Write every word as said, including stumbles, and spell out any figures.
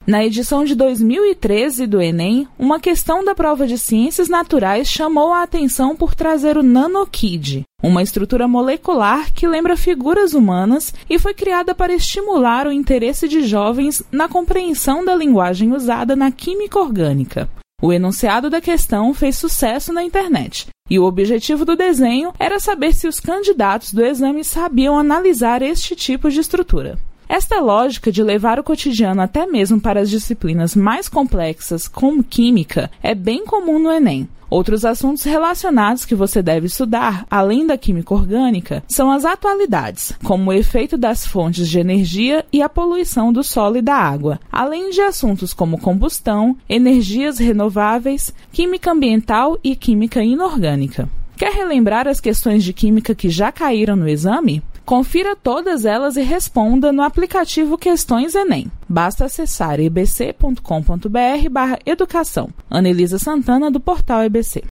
Na edição de dois mil e treze do Enem, uma questão da prova de Ciências Naturais chamou a atenção por trazer o nanokid, uma estrutura molecular que lembra figuras humanas e foi criada para estimular o interesse de jovens na compreensão da linguagem usada na química orgânica. O enunciado da questão fez sucesso na internet, e o objetivo do desenho era saber se os candidatos do exame sabiam analisar este tipo de estrutura. Esta lógica de levar o cotidiano até mesmo para as disciplinas mais complexas, como química, é bem comum no Enem. Outros assuntos relacionados que você deve estudar, além da química orgânica, são as atualidades, como o efeito das fontes de energia e a poluição do solo e da água, além de assuntos como combustão, energias renováveis, química ambiental e química inorgânica. Quer relembrar as questões de química que já caíram no exame? Confira todas elas e responda no aplicativo Questões Enem. Basta acessar e b c ponto com ponto b r barra educação. Anelisa Santana, do portal E B C.